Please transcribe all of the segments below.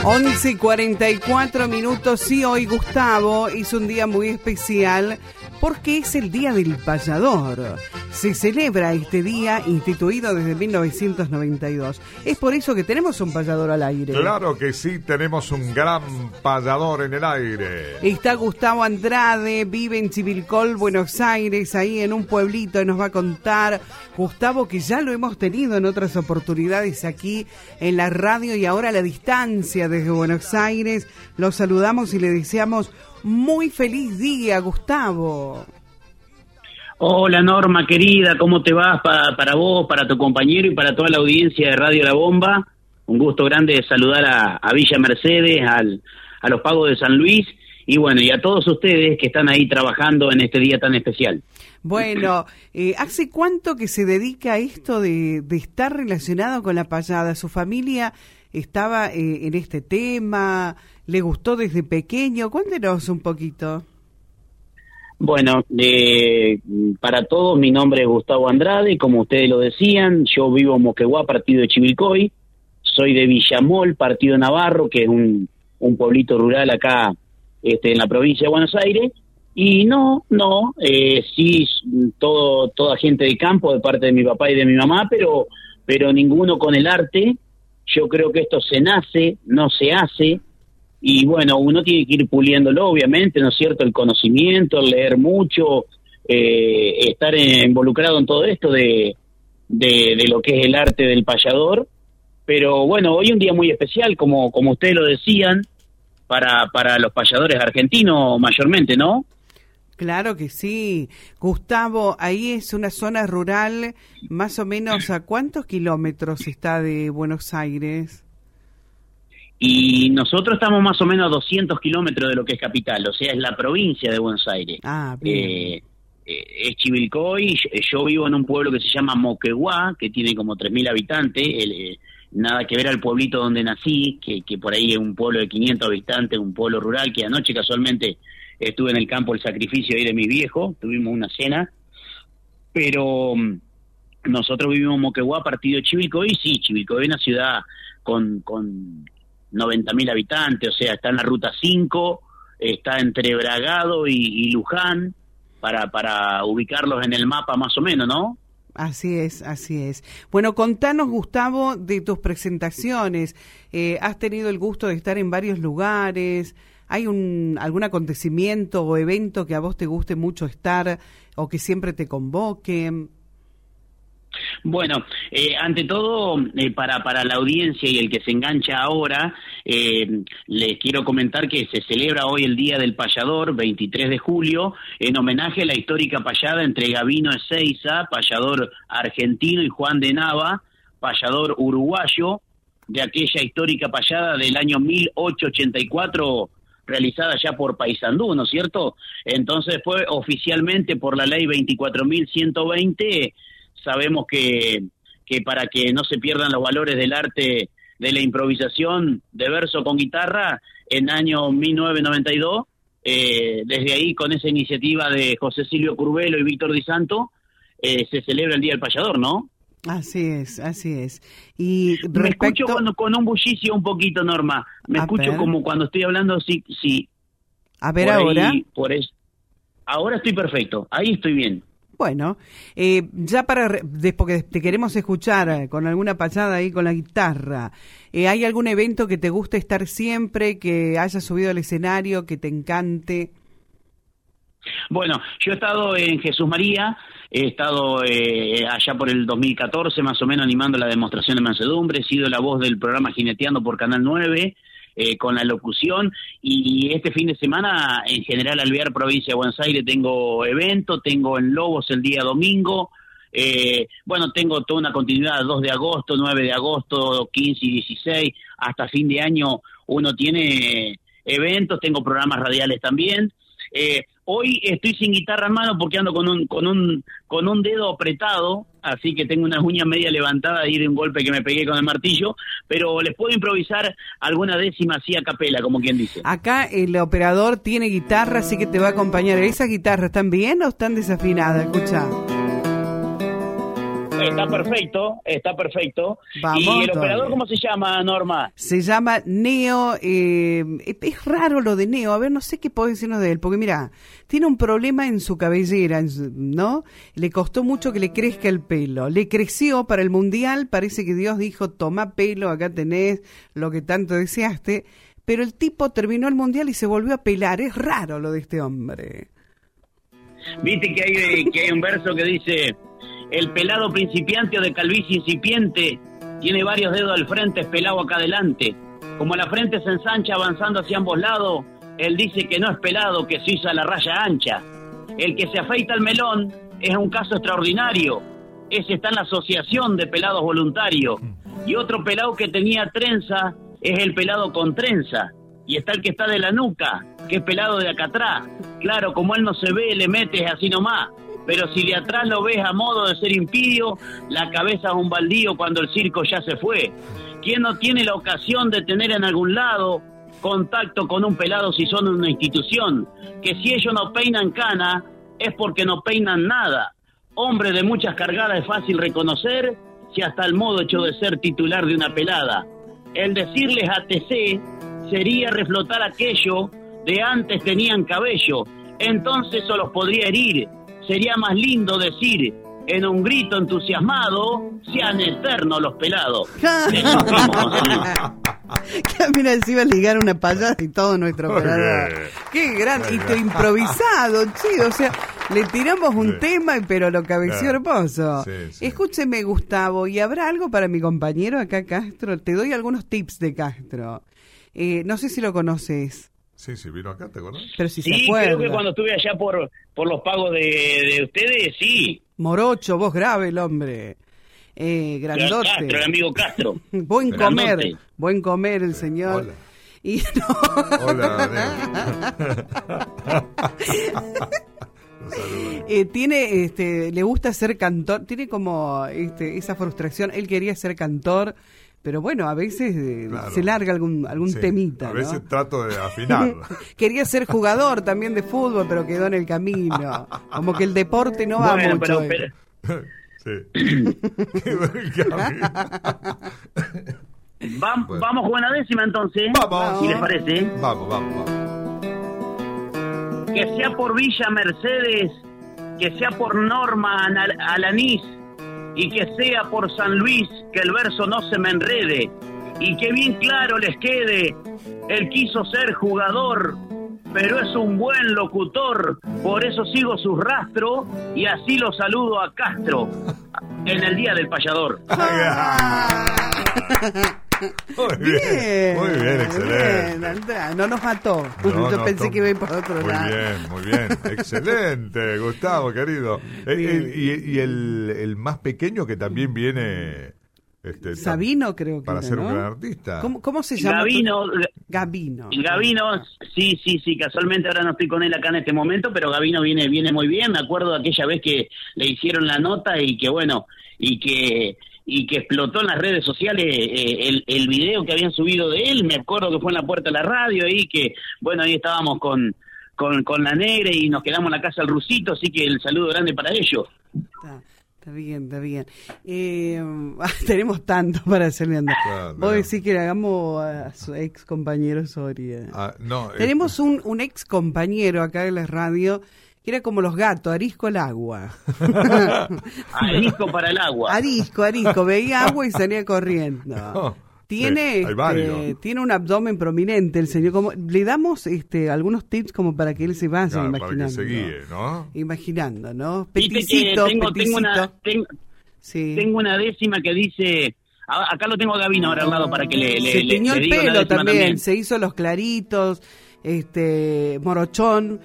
11:44. Sí, hoy Gustavo hizo un día muy especial porque es el Día del Payador. Se celebra este día, instituido desde 1992. Es por eso que tenemos un payador al aire. Claro que sí, tenemos un gran payador en el aire. Está Gustavo Andrade, vive en Chivilcoy, Buenos Aires, ahí en un pueblito, y nos va a contar, Gustavo, que ya lo hemos tenido en otras oportunidades aquí en la radio y ahora a la distancia desde Buenos Aires. Lo saludamos y le deseamos muy feliz día, Gustavo. Hola Norma, querida, ¿cómo te vas? Para vos, para tu compañero y para toda la audiencia de Radio La Bomba. Un gusto grande de saludar a Villa Mercedes, a los Pagos de San Luis y bueno, y a todos ustedes que están ahí trabajando en este día tan especial. Bueno, ¿hace cuánto que se dedica a esto de estar relacionado con la payada? ¿Su familia estaba en este tema? ¿Le gustó desde pequeño? Cuéntenos un poquito. Bueno, para todos, mi nombre es Gustavo Andrade, como ustedes lo decían, yo vivo en Moquegua, partido de Chivilcoy, soy de Villamol, partido de Navarro, que es un pueblito rural acá en la provincia de Buenos Aires, y sí, toda gente de campo, de parte de mi papá y de mi mamá, pero ninguno con el arte. Yo creo que esto se nace, no se hace, y bueno, uno tiene que ir puliéndolo, obviamente, ¿no es cierto? El conocimiento, el leer mucho, estar involucrado en todo esto de lo que es el arte del payador. Pero bueno, hoy un día muy especial, como ustedes lo decían, para los payadores argentinos mayormente, ¿no? Claro que sí. Gustavo, ahí es una zona rural, más o menos, ¿a cuántos kilómetros está de Buenos Aires? Y nosotros estamos más o menos a 200 kilómetros de lo que es capital, o sea, es la provincia de Buenos Aires. Ah, bien. Es Chivilcoy, yo vivo en un pueblo que se llama Moquegua, que tiene como 3.000 habitantes, nada que ver al pueblito donde nací, que por ahí es un pueblo de 500 habitantes, un pueblo rural, que anoche casualmente estuve en el campo El Sacrificio ahí de mis viejos, tuvimos una cena, pero nosotros vivimos en Moquegua, partido de Chivilcoy, sí, Chivilcoy es una ciudad con 90.000 habitantes, o sea, está en la ruta 5, está entre Bragado y Luján, para ubicarlos en el mapa más o menos, ¿no? Así es, así es. Bueno, contanos, Gustavo, de tus presentaciones. ¿Has tenido el gusto de estar en varios lugares? ¿Hay algún acontecimiento o evento que a vos te guste mucho estar o que siempre te convoquen? Bueno, ante todo, para la audiencia y el que se engancha ahora, les quiero comentar que se celebra hoy el Día del Payador, 23 de julio, en homenaje a la histórica payada entre Gabino Ezeiza, payador argentino, y Juan de Nava, payador uruguayo, de aquella histórica payada del año 1884, realizada ya por Paysandú, ¿no es cierto? Entonces fue oficialmente por la ley 24.120, sabemos que para que no se pierdan los valores del arte de la improvisación de verso con guitarra, en año 1992, desde ahí con esa iniciativa de José Silvio Curvelo y Víctor Di Santo, se celebra el Día del Payador, ¿no? Así es, así es. Y me escucho con un bullicio un poquito, Norma. Me escucho como cuando estoy hablando, sí. A ver ahora. Ahora estoy perfecto, ahí estoy bien. Bueno, ya porque te queremos escuchar con alguna payada ahí con la guitarra, ¿hay algún evento que te guste estar siempre, que hayas subido al escenario, que te encante? Bueno, yo he estado en Jesús María, he estado allá por el 2014 más o menos animando la demostración de mansedumbre, he sido la voz del programa Jineteando por Canal 9, con la locución, y este fin de semana en General Alvear, provincia de Buenos Aires, tengo evento, tengo en Lobos el día domingo, bueno, tengo toda una continuidad, 2 de agosto, 9 de agosto, 15 y 16, hasta fin de año uno tiene eventos, tengo programas radiales también. Hoy estoy sin guitarra en mano porque ando con un dedo apretado, así que tengo unas uñas media levantadas ahí de un golpe que me pegué con el martillo, pero les puedo improvisar alguna décima así a capela, como quien dice. Acá el operador tiene guitarra, así que te va a acompañar. ¿Esas guitarras están bien o están desafinadas? Escuchá. Está perfecto. Vamos, ¿Y el todavía. operador cómo se llama, Norma? Se llama Neo, es raro lo de Neo, a ver, no sé qué puedo decirnos de él, porque mira, tiene un problema en su cabellera, ¿no? Le costó mucho que le crezca el pelo, le creció para el Mundial, parece que Dios dijo, toma pelo, acá tenés lo que tanto deseaste, pero el tipo terminó el Mundial y se volvió a pelar, es raro lo de este hombre. Viste que hay un verso que dice: el pelado principiante o de calvicie incipiente tiene varios dedos al frente, es pelado acá adelante. Como la frente se ensancha avanzando hacia ambos lados, él dice que no es pelado, que se usa la raya ancha. El que se afeita el melón es un caso extraordinario. Ese está en la asociación de pelados voluntarios. Y otro pelado que tenía trenza es el pelado con trenza. Y está el que está de la nuca, que es pelado de acá atrás. Claro, como él no se ve, le metes así nomás. Pero si de atrás lo ves a modo de ser impidio, la cabeza es un baldío cuando el circo ya se fue. ¿Quién no tiene la ocasión de tener en algún lado contacto con un pelado si son una institución? Que si ellos no peinan cana, es porque no peinan nada. Hombre de muchas cargadas es fácil reconocer, si hasta el modo hecho de ser titular de una pelada. El decirles ATC sería reflotar aquello de antes tenían cabello, entonces eso los podría herir. Sería más lindo decir, en un grito entusiasmado, sean eternos los pelados. Mira, se iba a ligar una payasa y todo nuestro operador. Qué gran, y te improvisado, che, o sea, le tiramos un tema, pero lo cabeció hermoso. Sí. Escúcheme, Gustavo, ¿y habrá algo para mi compañero acá, Castro? Te doy algunos tips de Castro. No sé si lo conoces. Sí, vino acá, ¿te acuerdas? Pero si Sí, se acuerda. creo que cuando estuve allá por los pagos de ustedes, sí. Morocho, voz grave el hombre. Grandote. Castro, el amigo Castro. Buen Grandote. comer el señor. Hola. Y Hola, tiene, le gusta ser cantor, tiene como esa frustración. Él quería ser cantor, pero bueno, a veces Claro. se larga algún Sí, temita. a veces ¿no? trato de afinar. Quería ser jugador también de fútbol, pero quedó en el camino. Como que el deporte no va Bueno, mucho. pero Sí. Qué buen camino. Bueno. Vamos con una décima entonces. Vamos. Si les parece. Vamos. Que sea por Villa Mercedes, que sea por Norma Alanís, y que sea por San Luis, que el verso no se me enrede, y que bien claro les quede, él quiso ser jugador, pero es un buen locutor, por eso sigo sus rastros, y así lo saludo a Castro, en el Día del Payador. Muy bien, excelente. Andrea, no nos mató. No, Yo pensé que iba a ir por otro lado. Muy bien, excelente, Gustavo, querido. Y el más pequeño que también viene... Sabino, creo que para era, ser ¿no? un gran artista. ¿Cómo se llama? Gabino. Gabino, sí, casualmente ahora no estoy con él acá en este momento, pero Gabino viene muy bien. Me acuerdo de aquella vez que le hicieron la nota y que bueno, y que explotó en las redes sociales el video que habían subido de él. Me acuerdo que fue en la puerta de la radio ahí, que bueno, ahí estábamos con la negra y nos quedamos en la casa del Rusito, así que el saludo grande para ellos. Está bien. Tenemos tanto para hacerle andar. Claro, Vos decís que le hagamos a su ex compañero Soria. No, Tenemos un ex compañero acá en la radio que era como los gatos, arisco al agua. Arisco para el agua. Arisco, veía agua y salía corriendo. No, Tiene, hay varios. tiene un abdomen prominente el señor. Como, le damos algunos tips como para que él se vaya claro, imaginando. para que se guíe, ¿no? Imaginando, ¿no? Viste que tengo una décima que dice... Acá lo tengo a Gabino ahora al lado para que se tiñó el diga la pelo décima también, se hizo los claritos, morochón,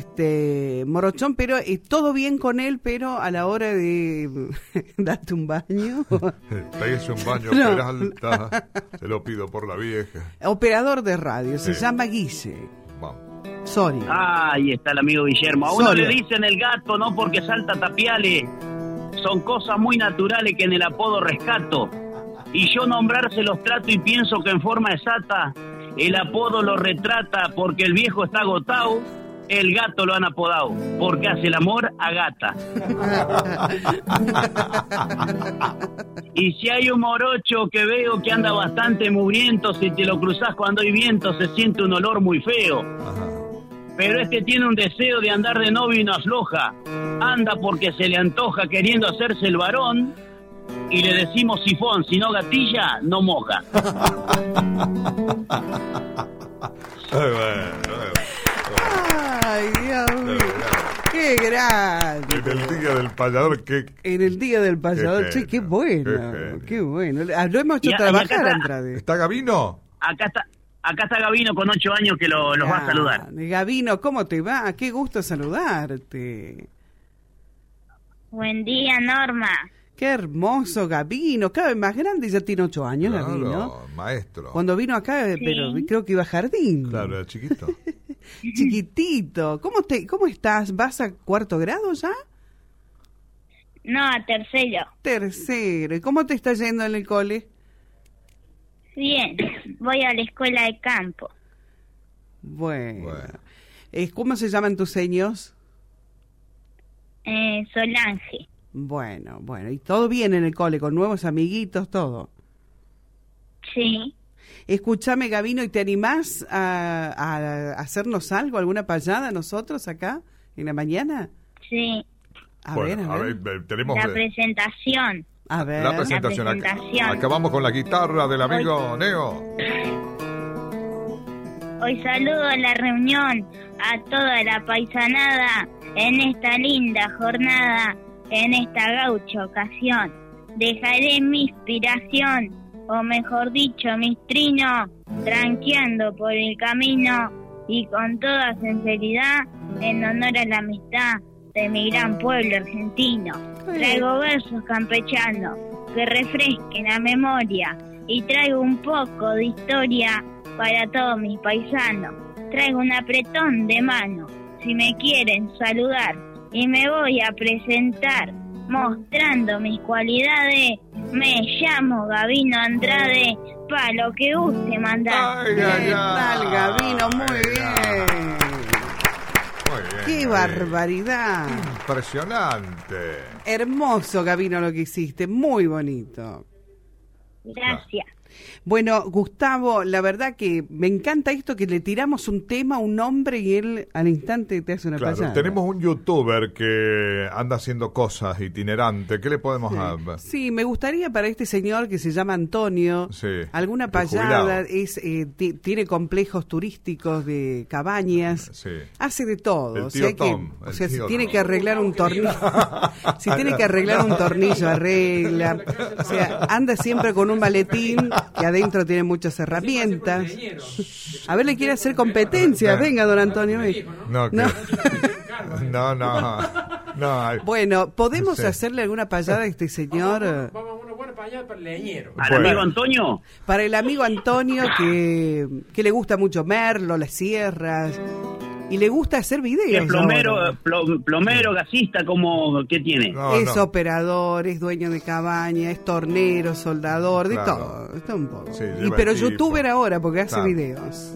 pero todo bien con él, pero a la hora de darte un baño. Pégase un baño, No. Peralta, se lo pido por la vieja. Operador de radio, se Sí. llama Guille. Vamos. Sorry. Ahí está el amigo Guillermo. A uno Soria. le dicen el gato, no porque salta tapiales. Son cosas muy naturales que en el apodo rescato. Y yo nombrarse los trato y pienso que en forma exacta el apodo lo retrata porque el viejo está agotado. el gato lo han apodado, porque hace el amor a gata. Y si hay un morocho que veo que anda bastante mugriento, si te lo cruzás cuando hay viento se siente un olor muy feo. Pero este tiene un deseo de andar de novio y no afloja. Anda porque se le antoja queriendo hacerse el varón. Y le decimos sifón, si no gatilla, no moja. Ay, Dios mío. Qué grande. En el día del payador, En el día del payador, che, qué bueno. Qué bueno. Lo hemos hecho trabajar, Andrade. ¿Está Gabino? Acá está Gabino con 8 años que los va a saludar. Gabino, ¿cómo te va? Qué gusto saludarte. Buen día, Norma. Qué hermoso, Gabino. Cada vez más grande, ya tiene 8 años, Claro, Gabino. maestro. Cuando vino acá, pero creo que iba a jardín. Claro, era chiquito. Chiquitito. ¿Cómo estás? ¿Vas a 4º grado ya? No, a 3º. 3º. ¿Y cómo te está yendo en el cole? Bien, voy a la escuela de campo. Bueno. ¿Cómo se llaman tus seños? Solange. Bueno. ¿Y todo bien en el cole? ¿Con nuevos amiguitos, todo? Sí. Escúchame, Gabino, ¿y te animás a hacernos algo, alguna payada nosotros acá en la mañana? Sí. A ver. Tenemos la presentación. A ver. la presentación. La presentación. Acabamos con la guitarra del amigo Neo. Hoy saludo en la reunión a toda la paisanada en esta linda jornada, en esta gaucha ocasión. Dejaré mi inspiración, o mejor dicho, mis trinos, tranqueando por el camino y con toda sinceridad, en honor a la amistad de mi gran pueblo argentino. Traigo versos campechanos que refresquen la memoria y traigo un poco de historia para todos mis paisanos. Traigo un apretón de mano si me quieren saludar y me voy a presentar mostrando mis cualidades. Me llamo Gabino Andrade, pa' lo que use mandar. Ay, ¿Qué tal, Gabino? Muy bien. ¡Qué barbaridad! Impresionante. Hermoso, Gabino, lo que hiciste. Muy bonito. Gracias. Bueno, Gustavo, la verdad que me encanta esto que le tiramos un tema, un nombre y él al instante te hace una payada. Tenemos un youtuber que anda haciendo cosas itinerantes. ¿Qué le podemos dar? Sí, me gustaría para este señor que se llama Antonio, alguna payada. Tiene complejos turísticos de cabañas, hace de todo. Si tiene que arreglar un tornillo, si tiene que arreglar un tornillo, arregla. O sea, anda siempre con un maletín que adentro tiene muchas herramientas. A ver, le quiere hacer competencia. Venga, don Antonio. No. Bueno, ¿podemos hacerle alguna payada a este señor? Vamos a una buena payada para el leñero. ¿Al amigo Antonio? Para el amigo Antonio que le gusta mucho Merlo, las sierras, y le gusta hacer videos. ¿Qué plomero, gasista, qué tiene? Es operador, es dueño de cabaña, es tornero, soldador, de todo. Está un poco. Sí, pero youtuber ahora, porque hace videos.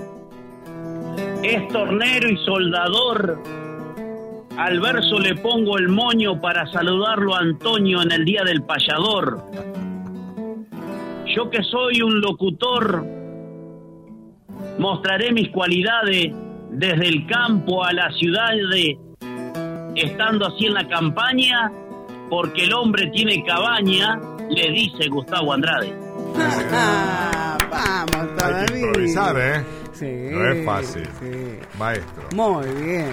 Es tornero y soldador. Al verso le pongo el moño para saludarlo a Antonio en el día del payador. Yo que soy un locutor, mostraré mis cualidades desde el campo a la ciudad, estando así en la campaña, porque el hombre tiene cabaña, le dice Gustavo Andrade. Vamos, todavía. Hay que improvisar, ¿eh? Sí, no es fácil, maestro. Muy bien.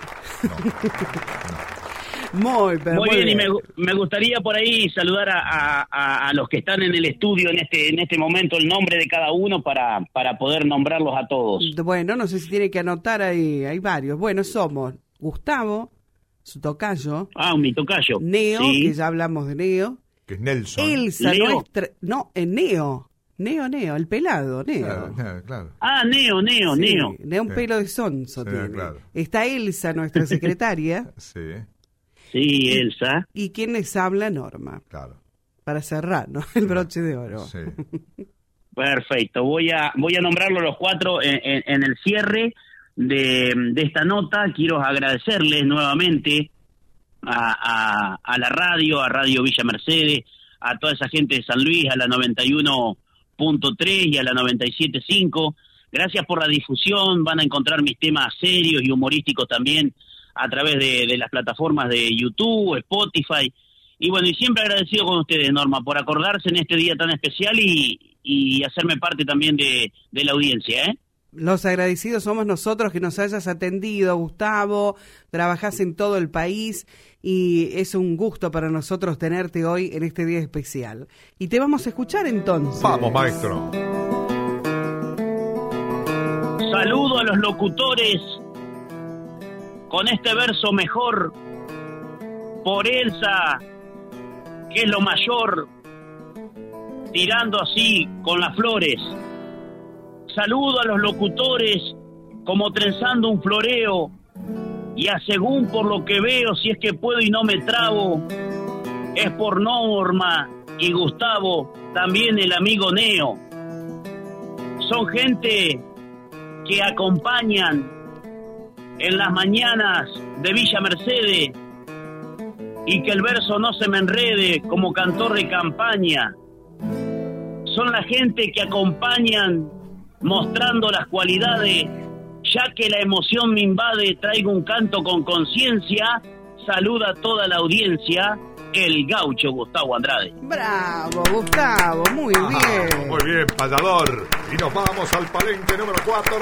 Muy bien. Y me gustaría por ahí saludar a los que están en el estudio en este momento, el nombre de cada uno para poder nombrarlos a todos. Bueno, no sé si tiene que anotar ahí, hay varios. Bueno, somos Gustavo, su tocayo. Mi tocayo. Neo, que ya hablamos de Neo. Que es Nelson. Elsa, nuestra... No, Neo. Neo, el pelado, Neo. Claro. Neo. Neo, un pelo de sonso tiene. Claro. Está Elsa, nuestra secretaria. Sí, Elsa. ¿Y quién les habla? Norma. Claro. Para cerrar, ¿no? El broche de oro. Sí. Perfecto. Voy a nombrarlo los 4 en el cierre. de esta nota, quiero agradecerles nuevamente a la radio, a Radio Villa Mercedes, a toda esa gente de San Luis, a la 91.3 y a la 97.5. Gracias por la difusión, van a encontrar mis temas serios y humorísticos también a través de las plataformas de YouTube, Spotify. Y bueno, y siempre agradecido con ustedes, Norma, por acordarse en este día tan especial y hacerme parte también de la audiencia, ¿eh? Los agradecidos somos nosotros que nos hayas atendido, Gustavo. Trabajás en todo el país y es un gusto para nosotros tenerte hoy en este día especial. Y te vamos a escuchar entonces. Vamos, maestro. Saludo a los locutores con este verso mejor por Elsa, que es lo mayor, tirando así con las flores. Saludo a los locutores como trenzando un floreo, y a según por lo que veo, si es que puedo y no me trabo, es por Norma y Gustavo, también el amigo Neo. Son gente que acompañan en las mañanas de Villa Mercedes, y que el verso no se me enrede como cantor de campaña. Son la gente que acompañan mostrando las cualidades, ya que la emoción me invade, traigo un canto con conciencia. Saluda a toda la audiencia, el gaucho Gustavo Andrade. Bravo, Gustavo, muy bien. Muy bien, payador. Y nos vamos al palenque número 4.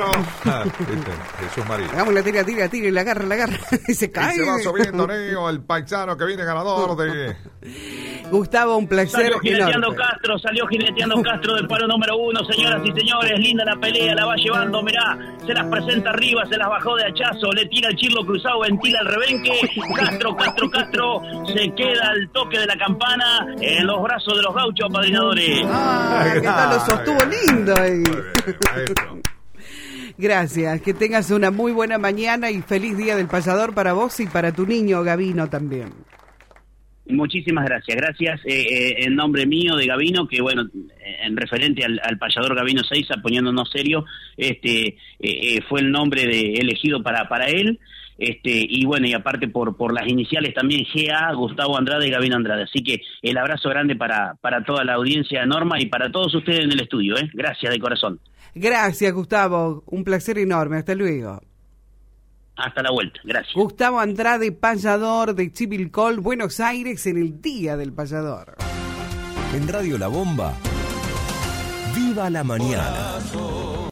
Jesús María. Hagamos la tira, y la agarra. Y se cae. Y se va subiendo Neo, el paisano que viene ganador de... Gustavo, un placer. Salió jineteando Castro del palo número 1, señoras y señores. Linda la pelea, la va llevando, mirá. Se las presenta arriba, se las bajó de hachazo. Le tira el chirlo cruzado, ventila el rebenque. Castro. Se queda al toque de la campana en los brazos de los gauchos apadrinadores. ¿Qué tal? Lo sostuvo lindo ahí. Muy bien, maestro. Gracias, que tengas una muy buena mañana y feliz Día del Payador para vos y para tu niño Gabino también. Muchísimas gracias en nombre mío de Gabino, que bueno, en referente al payador Gabino Seiza, poniéndonos serio, fue el nombre elegido para él, y bueno, y aparte por las iniciales también, GA, Gustavo Andrade y Gabino Andrade. Así que el abrazo grande para toda la audiencia, Norma, y para todos ustedes en el estudio, gracias de corazón. Gracias, Gustavo, un placer enorme, hasta luego. Hasta la vuelta, gracias. Gustavo Andrade, payador de Chivilcoy, Buenos Aires, en el Día del Payador. En Radio La Bomba, ¡viva la mañana!